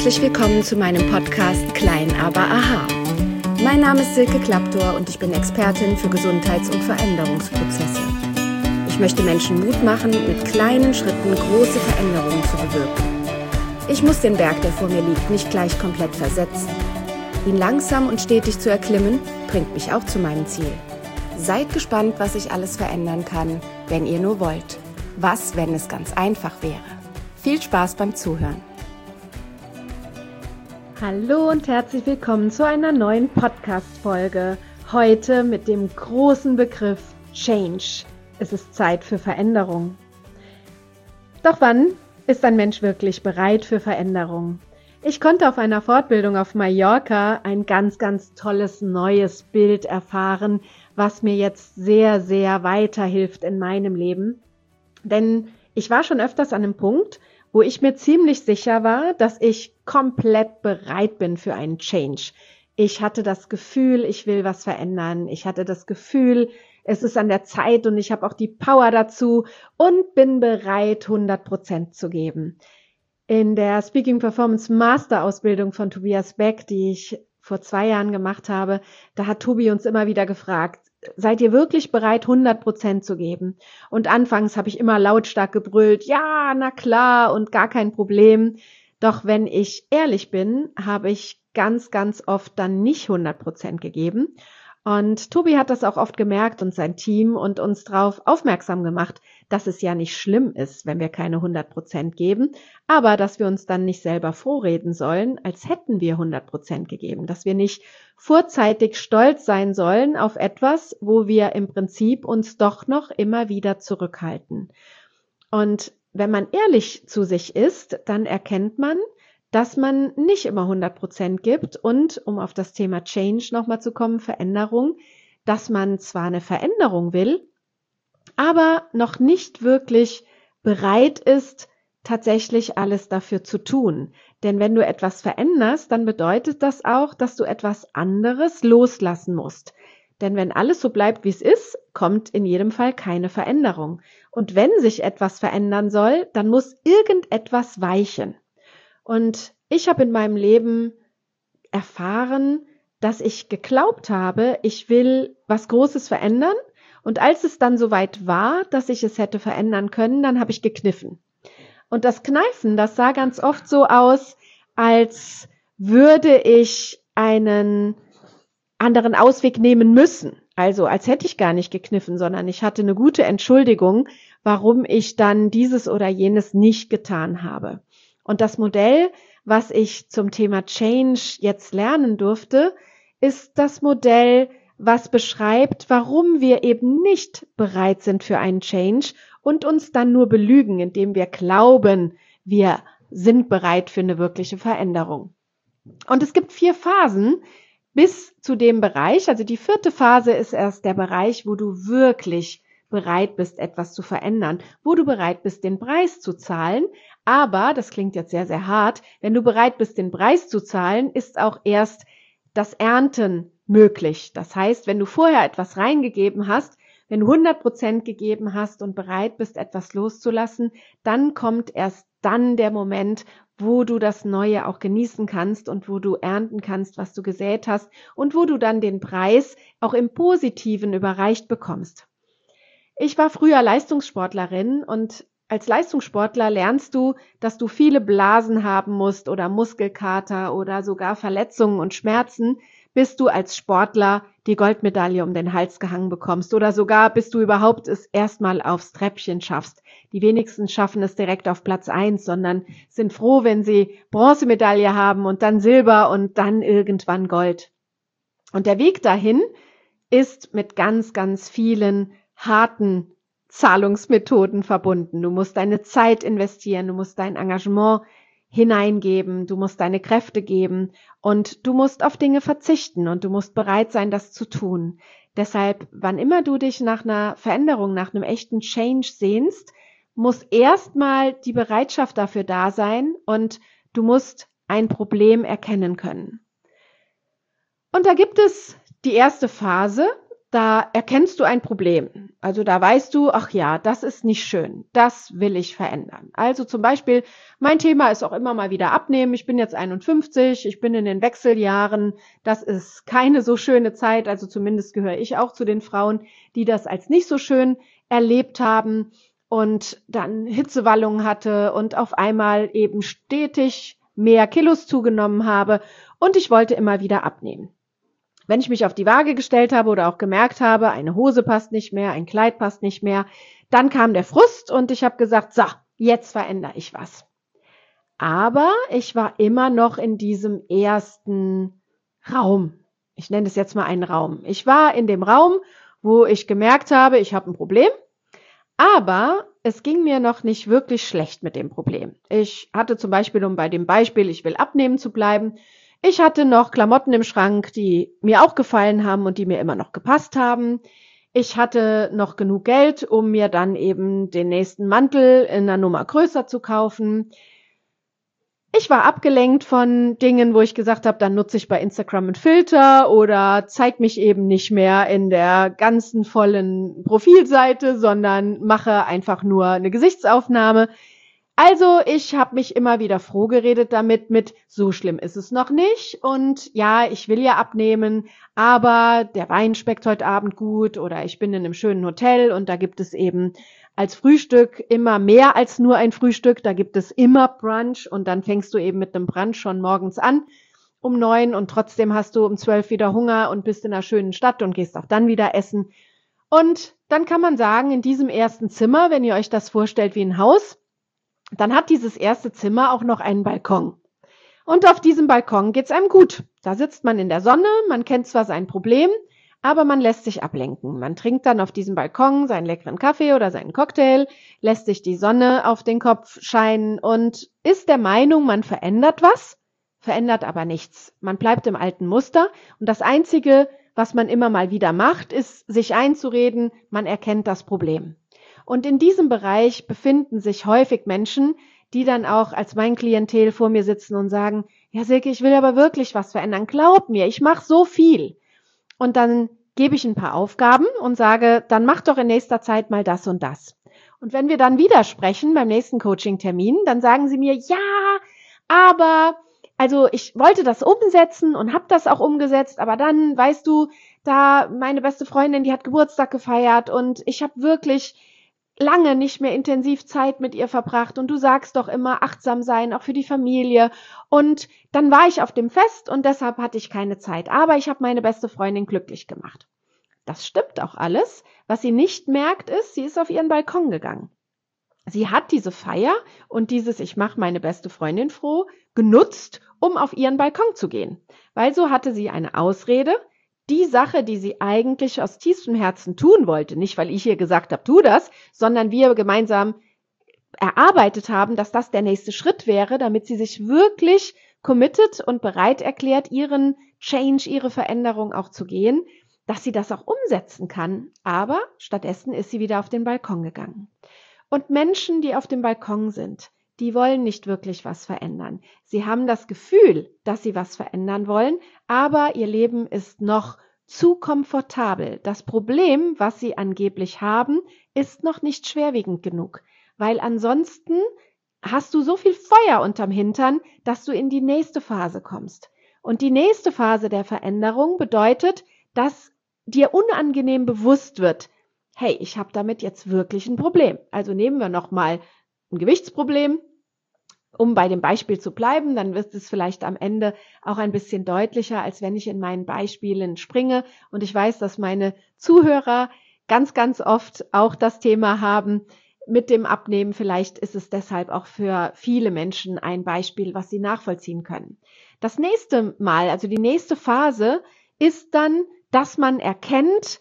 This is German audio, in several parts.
herzlich willkommen zu meinem Podcast Klein aber Aha. Mein Name ist Silke Klaptor und ich bin Expertin für Gesundheits- und Veränderungsprozesse. Ich möchte Menschen Mut machen, mit kleinen Schritten große Veränderungen zu bewirken. Ich muss den Berg, der vor mir liegt, nicht gleich komplett versetzen. Ihn langsam und stetig zu erklimmen, bringt mich auch zu meinem Ziel. Seid gespannt, was ich alles verändern kann, wenn ihr nur wollt. Was, wenn es ganz einfach wäre? Viel Spaß beim Zuhören. Hallo und herzlich willkommen zu einer neuen Podcast-Folge. Heute mit dem großen Begriff Change. Es ist Zeit für Veränderung. Doch wann ist ein Mensch wirklich bereit für Veränderung? Ich konnte auf einer Fortbildung auf Mallorca ein ganz, ganz tolles neues Bild erfahren, was mir jetzt sehr, sehr weiterhilft in meinem Leben. Denn ich war schon öfters an einem Punkt, wo ich mir ziemlich sicher war, dass ich komplett bereit bin für einen Change. Ich hatte das Gefühl, ich will was verändern. Ich hatte das Gefühl, es ist an der Zeit und ich habe auch die Power dazu und bin bereit, 100% zu geben. In der Speaking Performance Master Ausbildung von Tobias Beck, die ich vor 2 Jahren gemacht habe, da hat Tobi uns immer wieder gefragt, seid ihr wirklich bereit, 100% zu geben? Und anfangs habe ich immer lautstark gebrüllt, ja, na klar und gar kein Problem. Doch wenn ich ehrlich bin, habe ich ganz, ganz oft dann nicht 100% gegeben. Und Tobi hat das auch oft gemerkt und sein Team und uns darauf aufmerksam gemacht, dass es ja nicht schlimm ist, wenn wir keine 100% geben, aber dass wir uns dann nicht selber vorreden sollen, als hätten wir 100% gegeben, dass wir nicht vorzeitig stolz sein sollen auf etwas, wo wir im Prinzip uns doch noch immer wieder zurückhalten. Und wenn man ehrlich zu sich ist, dann erkennt man, dass man nicht immer 100% gibt und, um auf das Thema Change nochmal zu kommen, Veränderung, dass man zwar eine Veränderung will, aber noch nicht wirklich bereit ist, tatsächlich alles dafür zu tun. Denn wenn du etwas veränderst, dann bedeutet das auch, dass du etwas anderes loslassen musst. Denn wenn alles so bleibt, wie es ist, kommt in jedem Fall keine Veränderung. Und wenn sich etwas verändern soll, dann muss irgendetwas weichen. Und ich habe in meinem Leben erfahren, dass ich geglaubt habe, ich will was Großes verändern. Und als es dann soweit war, dass ich es hätte verändern können, dann habe ich gekniffen. Und das Kneifen, das sah ganz oft so aus, als würde ich einen anderen Ausweg nehmen müssen. Also als hätte ich gar nicht gekniffen, sondern ich hatte eine gute Entschuldigung, warum ich dann dieses oder jenes nicht getan habe. Und das Modell, was ich zum Thema Change jetzt lernen durfte, ist das Modell, was beschreibt, warum wir eben nicht bereit sind für einen Change und uns dann nur belügen, indem wir glauben, wir sind bereit für eine wirkliche Veränderung. Und es gibt 4 Phasen bis zu dem Bereich. Also die 4. Phase ist erst der Bereich, wo du wirklich bereit bist, etwas zu verändern, wo du bereit bist, den Preis zu zahlen. Aber, das klingt jetzt sehr, sehr hart, wenn du bereit bist, den Preis zu zahlen, ist auch erst das Ernten möglich. Das heißt, wenn du vorher etwas reingegeben hast, wenn du 100% gegeben hast und bereit bist, etwas loszulassen, dann kommt erst dann der Moment, wo du das Neue auch genießen kannst und wo du ernten kannst, was du gesät hast und wo du dann den Preis auch im Positiven überreicht bekommst. Ich war früher Leistungssportlerin und als Leistungssportler lernst du, dass du viele Blasen haben musst oder Muskelkater oder sogar Verletzungen und Schmerzen, bis du als Sportler die Goldmedaille um den Hals gehangen bekommst oder sogar bis du überhaupt es erstmal aufs Treppchen schaffst. Die wenigsten schaffen es direkt auf Platz 1, sondern sind froh, wenn sie Bronzemedaille haben und dann Silber und dann irgendwann Gold. Und der Weg dahin ist mit ganz, ganz vielen harten Zahlungsmethoden verbunden. Du musst deine Zeit investieren, du musst dein Engagement hineingeben, du musst deine Kräfte geben und du musst auf Dinge verzichten und du musst bereit sein, das zu tun. Deshalb, wann immer du dich nach einer Veränderung, nach einem echten Change sehnst, muss erstmal die Bereitschaft dafür da sein und du musst ein Problem erkennen können. Und da gibt es die erste Phase. da erkennst du ein Problem. Also da weißt du, ach ja, das ist nicht schön, das will ich verändern. Also zum Beispiel, mein Thema ist auch immer mal wieder abnehmen. Ich bin jetzt 51, ich bin in den Wechseljahren. Das ist keine so schöne Zeit, also zumindest gehöre ich auch zu den Frauen, die das als nicht so schön erlebt haben und dann Hitzewallungen hatte und auf einmal eben stetig mehr Kilos zugenommen habe und ich wollte immer wieder abnehmen. Wenn ich mich auf die Waage gestellt habe oder auch gemerkt habe, eine Hose passt nicht mehr, ein Kleid passt nicht mehr, dann kam der Frust und ich habe gesagt, so, jetzt verändere ich was. Aber ich war immer noch in diesem ersten Raum. Ich nenne es jetzt mal einen Raum. Ich war in dem Raum, wo ich gemerkt habe, ich habe ein Problem, aber es ging mir noch nicht wirklich schlecht mit dem Problem. Ich hatte zum Beispiel, um bei dem Beispiel, ich will abnehmen zu bleiben, ich hatte noch Klamotten im Schrank, die mir auch gefallen haben und die mir immer noch gepasst haben. Ich hatte noch genug Geld, um mir dann eben den nächsten Mantel in einer Nummer größer zu kaufen. Ich war abgelenkt von Dingen, wo ich gesagt habe, dann nutze ich bei Instagram einen Filter oder zeige mich eben nicht mehr in der ganzen vollen Profilseite, sondern mache einfach nur eine Gesichtsaufnahme. Also ich habe mich immer wieder froh geredet damit mit, so schlimm ist es noch nicht und ja, ich will ja abnehmen, aber der Wein schmeckt heute Abend gut oder ich bin in einem schönen Hotel und da gibt es eben als Frühstück immer mehr als nur ein Frühstück, da gibt es immer Brunch und dann fängst du eben mit einem Brunch schon morgens an um 9 und trotzdem hast du um 12 wieder Hunger und bist in einer schönen Stadt und gehst auch dann wieder essen. Und dann kann man sagen, in diesem ersten Zimmer, wenn ihr euch das vorstellt wie ein Haus, dann hat dieses erste Zimmer auch noch einen Balkon. Und auf diesem Balkon geht's einem gut. Da sitzt man in der Sonne, man kennt zwar sein Problem, aber man lässt sich ablenken. Man trinkt dann auf diesem Balkon seinen leckeren Kaffee oder seinen Cocktail, lässt sich die Sonne auf den Kopf scheinen und ist der Meinung, man verändert was, verändert aber nichts. Man bleibt im alten Muster und das Einzige, was man immer mal wieder macht, ist sich einzureden, man erkennt das Problem. Und in diesem Bereich befinden sich häufig Menschen, die dann auch als mein Klientel vor mir sitzen und sagen, ja Silke, ich will aber wirklich was verändern. Glaub mir, ich mache so viel. Und dann gebe ich ein paar Aufgaben und sage, dann mach doch in nächster Zeit mal das und das. Und wenn wir dann wieder sprechen beim nächsten Coaching-Termin, dann sagen sie mir, ja, aber also ich wollte das umsetzen und habe das auch umgesetzt, aber dann, weißt du, da meine beste Freundin, die hat Geburtstag gefeiert und ich habe wirklich lange nicht mehr intensiv Zeit mit ihr verbracht und du sagst doch immer achtsam sein, auch für die Familie. Und dann war ich auf dem Fest und deshalb hatte ich keine Zeit. Aber ich habe meine beste Freundin glücklich gemacht. Das stimmt auch alles. Was sie nicht merkt ist, sie ist auf ihren Balkon gegangen. Sie hat diese Feier und dieses Ich mache meine beste Freundin froh genutzt, um auf ihren Balkon zu gehen. Weil so hatte sie eine Ausrede, die Sache, die sie eigentlich aus tiefstem Herzen tun wollte, nicht weil ich ihr gesagt habe, tu das, sondern wir gemeinsam erarbeitet haben, dass das der nächste Schritt wäre, damit sie sich wirklich committed und bereit erklärt, ihren Change, ihre Veränderung auch zu gehen, dass sie das auch umsetzen kann. Aber stattdessen ist sie wieder auf den Balkon gegangen. Und Menschen, die auf dem Balkon sind, die wollen nicht wirklich was verändern. Sie haben das Gefühl, dass sie was verändern wollen, aber ihr Leben ist noch zu komfortabel. Das Problem, was sie angeblich haben, ist noch nicht schwerwiegend genug, weil ansonsten hast du so viel Feuer unterm Hintern, dass du in die nächste Phase kommst. Und die nächste Phase der Veränderung bedeutet, dass dir unangenehm bewusst wird, hey, ich habe damit jetzt wirklich ein Problem. Also nehmen wir nochmal ein Gewichtsproblem, um bei dem Beispiel zu bleiben, dann wird es vielleicht am Ende auch ein bisschen deutlicher, als wenn ich in meinen Beispielen springe. Und ich weiß, dass meine Zuhörer ganz, ganz oft auch das Thema haben mit dem Abnehmen. Vielleicht ist es deshalb auch für viele Menschen ein Beispiel, was sie nachvollziehen können. Das nächste Mal, also die nächste Phase, ist dann, dass man erkennt,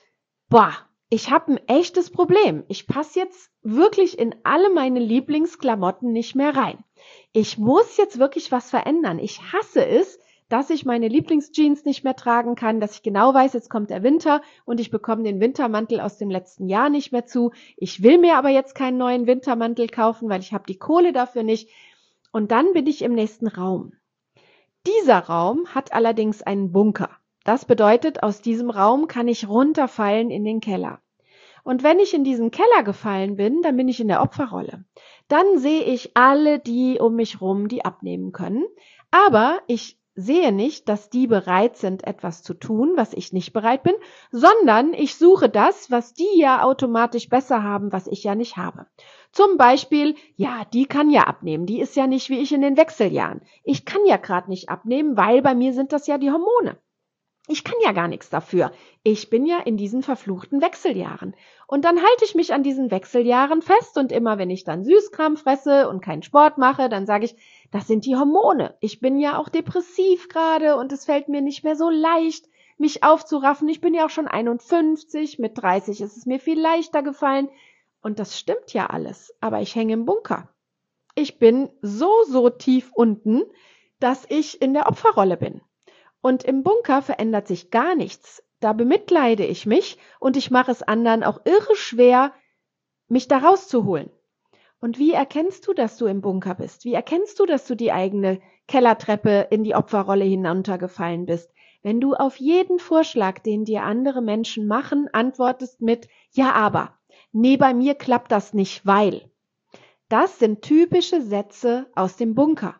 ich habe ein echtes Problem. Ich passe jetzt wirklich in alle meine Lieblingsklamotten nicht mehr rein. Ich muss jetzt wirklich was verändern. Ich hasse es, dass ich meine Lieblingsjeans nicht mehr tragen kann, dass ich genau weiß, jetzt kommt der Winter und ich bekomme den Wintermantel aus dem letzten Jahr nicht mehr zu. Ich will mir aber jetzt keinen neuen Wintermantel kaufen, weil ich habe die Kohle dafür nicht. Und dann bin ich im nächsten Raum. Dieser Raum hat allerdings einen Bunker. Das bedeutet, aus diesem Raum kann ich runterfallen in den Keller. Und wenn ich in diesen Keller gefallen bin, dann bin ich in der Opferrolle. Dann sehe ich alle die um mich rum, die abnehmen können. Aber ich sehe nicht, dass die bereit sind, etwas zu tun, was ich nicht bereit bin, sondern ich suche das, was die ja automatisch besser haben, was ich ja nicht habe. Zum Beispiel, ja, die kann ja abnehmen, die ist ja nicht wie ich in den Wechseljahren. Ich kann ja gerade nicht abnehmen, weil bei mir sind das ja die Hormone. Ich kann ja gar nichts dafür. Ich bin ja in diesen verfluchten Wechseljahren. Und dann halte ich mich an diesen Wechseljahren fest und immer, wenn ich dann Süßkram fresse und keinen Sport mache, dann sage ich, das sind die Hormone. Ich bin ja auch depressiv gerade und es fällt mir nicht mehr so leicht, mich aufzuraffen. Ich bin ja auch schon 51, mit 30 ist es mir viel leichter gefallen. Und das stimmt ja alles, aber ich hänge im Bunker. Ich bin so tief unten, dass ich in der Opferrolle bin. Und im Bunker verändert sich gar nichts. Da bemitleide ich mich und ich mache es anderen auch irre schwer, mich da rauszuholen. Und wie erkennst du, dass du im Bunker bist? Wie erkennst du, dass du die eigene Kellertreppe in die Opferrolle hinuntergefallen bist? Wenn du auf jeden Vorschlag, den dir andere Menschen machen, antwortest mit ja, aber. Nee, bei mir klappt das nicht, weil. Das sind typische Sätze aus dem Bunker.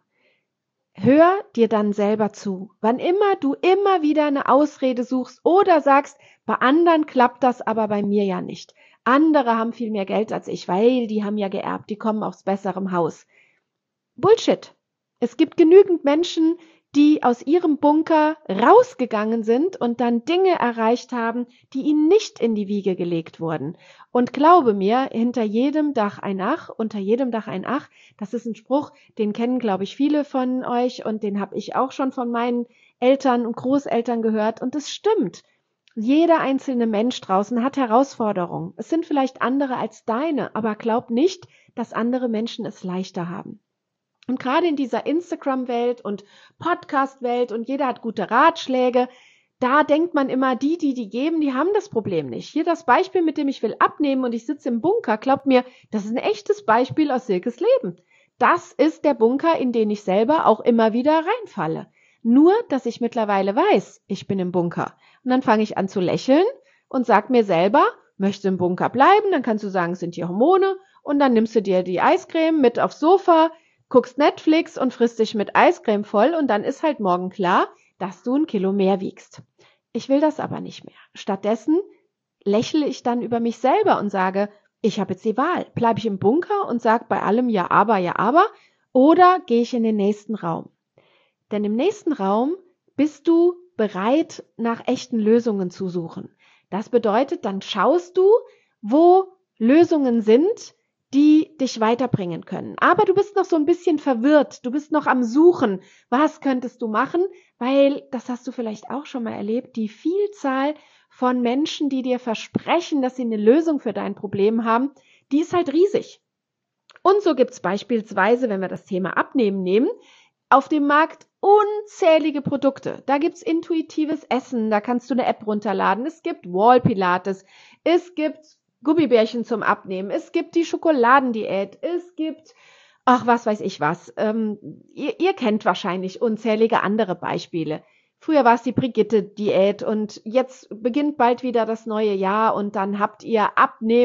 Hör dir dann selber zu. Wann immer du immer wieder eine Ausrede suchst oder sagst, bei anderen klappt das, aber bei mir ja nicht. Andere haben viel mehr Geld als ich, weil die haben ja geerbt, die kommen aus besserem Haus. Bullshit. Es gibt genügend Menschen, die aus ihrem Bunker rausgegangen sind und dann Dinge erreicht haben, die ihnen nicht in die Wiege gelegt wurden. Und glaube mir, hinter jedem Dach ein Ach, unter jedem Dach ein Ach, das ist ein Spruch, den kennen, glaube ich, viele von euch und den habe ich auch schon von meinen Eltern und Großeltern gehört und es stimmt. Jeder einzelne Mensch draußen hat Herausforderungen. Es sind vielleicht andere als deine, aber glaub nicht, dass andere Menschen es leichter haben. Und gerade in dieser Instagram-Welt und Podcast-Welt und jeder hat gute Ratschläge, da denkt man immer, die geben, die haben das Problem nicht. Hier das Beispiel, mit dem ich will abnehmen und ich sitze im Bunker, glaubt mir, das ist ein echtes Beispiel aus Silkes Leben. Das ist der Bunker, in den ich selber auch immer wieder reinfalle. Nur, dass ich mittlerweile weiß, ich bin im Bunker. Und dann fange ich an zu lächeln und sag mir selber, möchte im Bunker bleiben, dann kannst du sagen, es sind die Hormone und dann nimmst du dir die Eiscreme mit aufs Sofa, guckst Netflix und frisst dich mit Eiscreme voll und dann ist halt morgen klar, dass du 1 Kilo mehr wiegst. Ich will das aber nicht mehr. Stattdessen lächle ich dann über mich selber und sage, ich habe jetzt die Wahl. Bleibe ich im Bunker und sage bei allem ja, aber, oder gehe ich in den nächsten Raum? Denn im nächsten Raum bist du bereit, nach echten Lösungen zu suchen. Das bedeutet, dann schaust du, wo Lösungen sind, die dich weiterbringen können. Aber du bist noch so ein bisschen verwirrt, du bist noch am Suchen, was könntest du machen, weil, das hast du vielleicht auch schon mal erlebt, die Vielzahl von Menschen, die dir versprechen, dass sie eine Lösung für dein Problem haben, die ist halt riesig. Und so gibt's beispielsweise, wenn wir das Thema Abnehmen nehmen, auf dem Markt unzählige Produkte. Da gibt's intuitives Essen, da kannst du eine App runterladen, es gibt Wall Pilates, es gibt Gummibärchen zum Abnehmen, es gibt die Schokoladendiät, es gibt, ach, was weiß ich was. Ihr kennt wahrscheinlich unzählige andere Beispiele. Früher war es die Brigitte-Diät und jetzt beginnt bald wieder das neue Jahr und dann habt ihr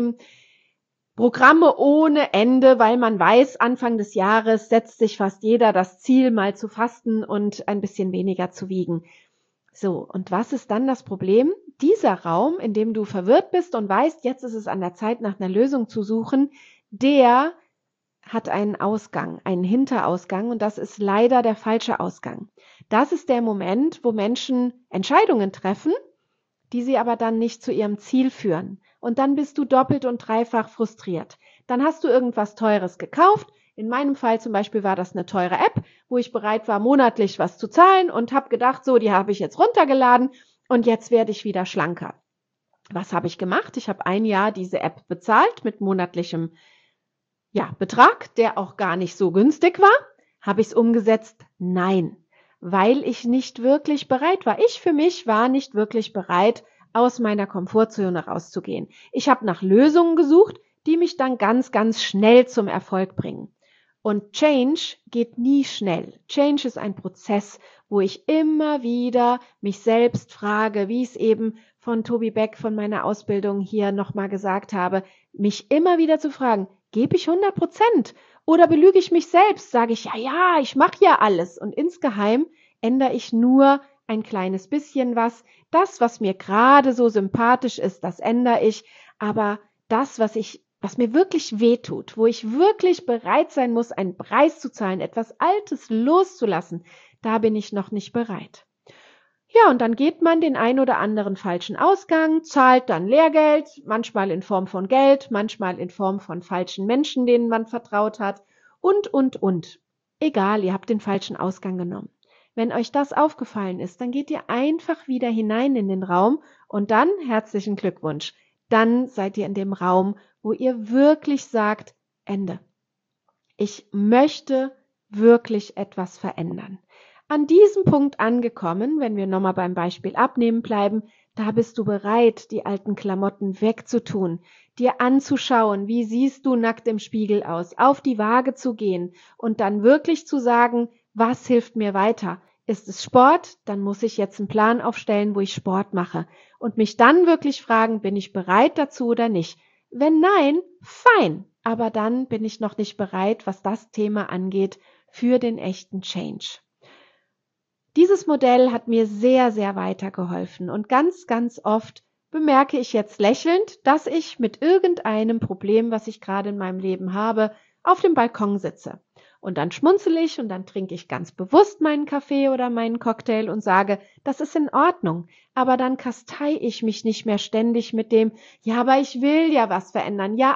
Abnehmen-Programme ohne Ende, weil man weiß, Anfang des Jahres setzt sich fast jeder das Ziel, mal zu fasten und ein bisschen weniger zu wiegen. So, und was ist dann das Problem? Dieser Raum, in dem du verwirrt bist und weißt, jetzt ist es an der Zeit, nach einer Lösung zu suchen, der hat einen Ausgang, einen Hinterausgang und das ist leider der falsche Ausgang. Das ist der Moment, wo Menschen Entscheidungen treffen, die sie aber dann nicht zu ihrem Ziel führen. Und dann bist du doppelt und dreifach frustriert. Dann hast du irgendwas Teures gekauft. In meinem Fall zum Beispiel war das eine teure App, wo ich bereit war, monatlich was zu zahlen und habe gedacht, so, die habe ich jetzt runtergeladen und jetzt werde ich wieder schlanker. Was habe ich gemacht? Ich habe 1 Jahr diese App bezahlt mit monatlichem Betrag, der auch gar nicht so günstig war. Habe ich es umgesetzt? Nein, weil ich nicht wirklich bereit war. Ich für mich war nicht wirklich bereit, aus meiner Komfortzone rauszugehen. Ich habe nach Lösungen gesucht, die mich dann ganz, ganz schnell zum Erfolg bringen. Und Change geht nie schnell. Change ist ein Prozess, wo ich immer wieder mich selbst frage, wie ich es eben von Tobi Beck von meiner Ausbildung hier nochmal gesagt habe, mich immer wieder zu fragen, gebe ich 100% oder belüge ich mich selbst? Sage ich, ja, ich mache ja alles und insgeheim ändere ich nur ein kleines bisschen was. Das, was mir gerade so sympathisch ist, das ändere ich, aber das, was mir wirklich wehtut, wo ich wirklich bereit sein muss, einen Preis zu zahlen, etwas Altes loszulassen, da bin ich noch nicht bereit. Ja, und dann geht man den ein oder anderen falschen Ausgang, zahlt dann Lehrgeld, manchmal in Form von Geld, manchmal in Form von falschen Menschen, denen man vertraut hat und. Egal, ihr habt den falschen Ausgang genommen. Wenn euch das aufgefallen ist, dann geht ihr einfach wieder hinein in den Raum und dann herzlichen Glückwunsch. Dann seid ihr in dem Raum, wo ihr wirklich sagt, Ende. Ich möchte wirklich etwas verändern. An diesem Punkt angekommen, wenn wir nochmal beim Beispiel Abnehmen bleiben, da bist du bereit, die alten Klamotten wegzutun, dir anzuschauen, wie siehst du nackt im Spiegel aus, auf die Waage zu gehen und dann wirklich zu sagen, was hilft mir weiter? Ist es Sport? Dann muss ich jetzt einen Plan aufstellen, wo ich Sport mache und mich dann wirklich fragen, bin ich bereit dazu oder nicht? Wenn nein, fein, aber dann bin ich noch nicht bereit, was das Thema angeht, für den echten Change. Dieses Modell hat mir sehr, sehr weitergeholfen und ganz, ganz oft bemerke ich jetzt lächelnd, dass ich mit irgendeinem Problem, was ich gerade in meinem Leben habe, auf dem Balkon sitze. Und dann schmunzele ich und dann trinke ich ganz bewusst meinen Kaffee oder meinen Cocktail und sage, das ist in Ordnung. Aber dann kastei ich mich nicht mehr ständig mit dem, ja, aber ich will ja was verändern. Ja,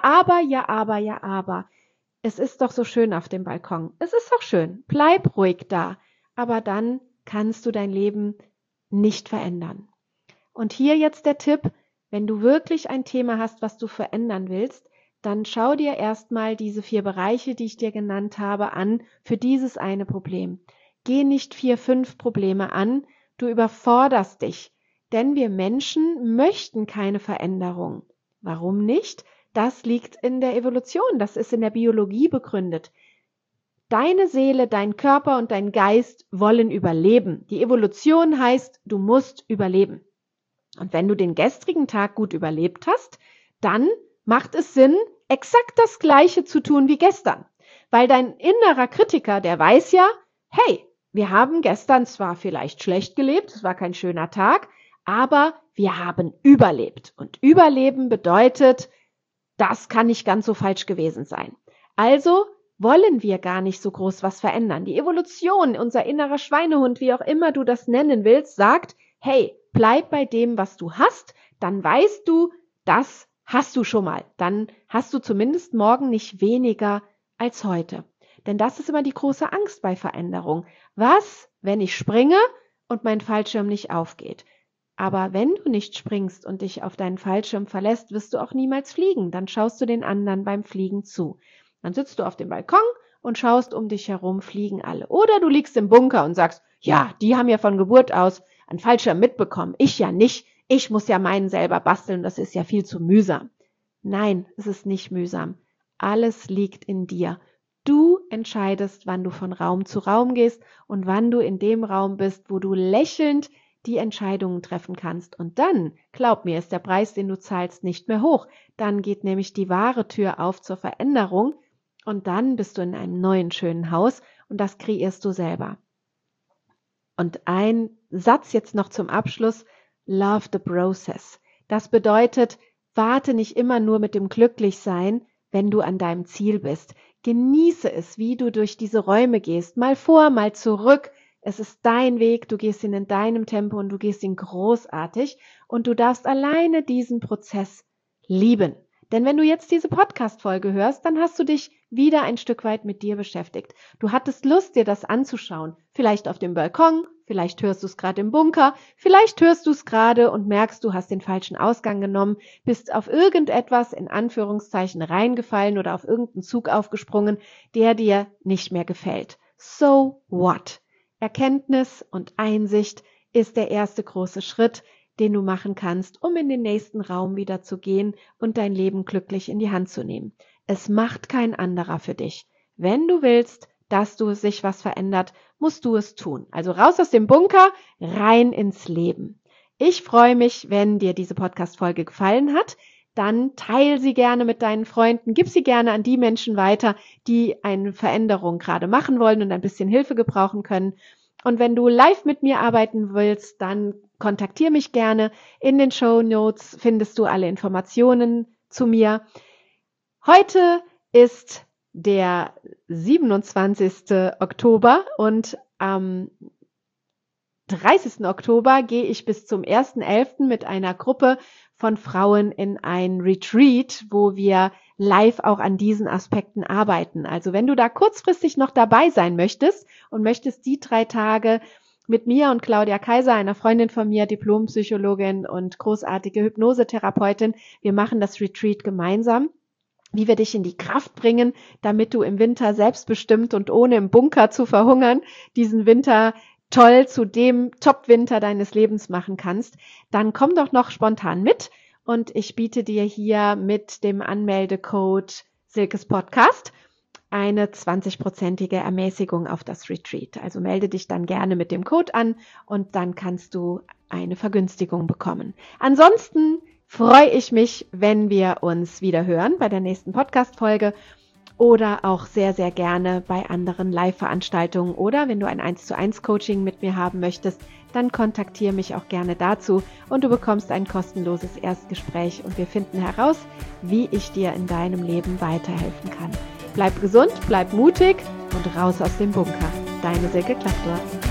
aber. Es ist doch so schön auf dem Balkon. Es ist doch schön. Bleib ruhig da. Aber dann kannst du dein Leben nicht verändern. Und hier jetzt der Tipp, wenn du wirklich ein Thema hast, was du verändern willst, dann schau dir erstmal diese 4 Bereiche, die ich dir genannt habe, an für dieses eine Problem. Geh nicht 4, 5 Probleme an, du überforderst dich, denn wir Menschen möchten keine Veränderung. Warum nicht? Das liegt in der Evolution, das ist in der Biologie begründet. Deine Seele, dein Körper und dein Geist wollen überleben. Die Evolution heißt, du musst überleben. Und wenn du den gestrigen Tag gut überlebt hast, dann macht es Sinn, exakt das Gleiche zu tun wie gestern. Weil dein innerer Kritiker, der weiß ja, hey, wir haben gestern zwar vielleicht schlecht gelebt, es war kein schöner Tag, aber wir haben überlebt. Und überleben bedeutet, das kann nicht ganz so falsch gewesen sein. Also wollen wir gar nicht so groß was verändern. Die Evolution, unser innerer Schweinehund, wie auch immer du das nennen willst, sagt, hey, bleib bei dem, was du hast, dann weißt du, das hast du schon mal. Dann hast du zumindest morgen nicht weniger als heute. Denn das ist immer die große Angst bei Veränderung. Was, wenn ich springe und mein Fallschirm nicht aufgeht? Aber wenn du nicht springst und dich auf deinen Fallschirm verlässt, wirst du auch niemals fliegen. Dann schaust du den anderen beim Fliegen zu. Dann sitzt du auf dem Balkon und schaust um dich herum, fliegen alle. Oder du liegst im Bunker und sagst, ja, die haben ja von Geburt aus einen Fallschirm mitbekommen. Ich ja nicht. Ich muss ja meinen selber basteln. Das ist ja viel zu mühsam. Nein, es ist nicht mühsam. Alles liegt in dir. Du entscheidest, wann du von Raum zu Raum gehst und wann du in dem Raum bist, wo du lächelnd die Entscheidungen treffen kannst. Und dann, glaub mir, ist der Preis, den du zahlst, nicht mehr hoch. Dann geht nämlich die wahre Tür auf zur Veränderung. Und dann bist du in einem neuen, schönen Haus und das kreierst du selber. Und ein Satz jetzt noch zum Abschluss. Love the process. Das bedeutet, warte nicht immer nur mit dem Glücklichsein, wenn du an deinem Ziel bist. Genieße es, wie du durch diese Räume gehst. Mal vor, mal zurück. Es ist dein Weg, du gehst ihn in deinem Tempo und du gehst ihn großartig. Und du darfst alleine diesen Prozess lieben. Denn wenn du jetzt diese Podcast-Folge hörst, dann hast du dich wieder ein Stück weit mit dir beschäftigt. Du hattest Lust, dir das anzuschauen. Vielleicht auf dem Balkon, vielleicht hörst du es gerade im Bunker, vielleicht hörst du es gerade und merkst, du hast den falschen Ausgang genommen, bist auf irgendetwas in Anführungszeichen reingefallen oder auf irgendeinen Zug aufgesprungen, der dir nicht mehr gefällt. So what? Erkenntnis und Einsicht ist der erste große Schritt, den du machen kannst, um in den nächsten Raum wieder zu gehen und dein Leben glücklich in die Hand zu nehmen. Es macht kein anderer für dich. wenn du willst, dass sich was verändert, musst du es tun. Also raus aus dem Bunker, rein ins Leben. Ich freue mich, wenn dir diese Podcast-Folge gefallen hat. Dann teile sie gerne mit deinen Freunden, gib sie gerne an die Menschen weiter, die eine Veränderung gerade machen wollen und ein bisschen Hilfe gebrauchen können. Und wenn du live mit mir arbeiten willst, dann kontaktiere mich gerne. In den Shownotes findest du alle Informationen zu mir. Heute ist der 27. Oktober und am 30. Oktober gehe ich bis zum 1.11. mit einer Gruppe von Frauen in ein Retreat, wo wir live auch an diesen Aspekten arbeiten. Also wenn du da kurzfristig noch dabei sein möchtest und möchtest die 3 Tage mit mir und Claudia Kaiser, einer Freundin von mir, Diplompsychologin und großartige Hypnosetherapeutin, wir machen das Retreat gemeinsam, wie wir dich in die Kraft bringen, damit du im Winter selbstbestimmt und ohne im Bunker zu verhungern, diesen Winter toll zu dem Top-Winter deines Lebens machen kannst, dann komm doch noch spontan mit und ich biete dir hier mit dem Anmeldecode Silkes Podcast eine 20%ige Ermäßigung auf das Retreat. Also melde dich dann gerne mit dem Code an und dann kannst du eine Vergünstigung bekommen. Ansonsten freue ich mich, wenn wir uns wieder hören bei der nächsten Podcast-Folge oder auch sehr, sehr gerne bei anderen Live-Veranstaltungen oder wenn du ein 1:1 Coaching mit mir haben möchtest, dann kontaktiere mich auch gerne dazu und du bekommst ein kostenloses Erstgespräch und wir finden heraus, wie ich dir in deinem Leben weiterhelfen kann. Bleib gesund, bleib mutig und raus aus dem Bunker. Deine Silke Klaptor.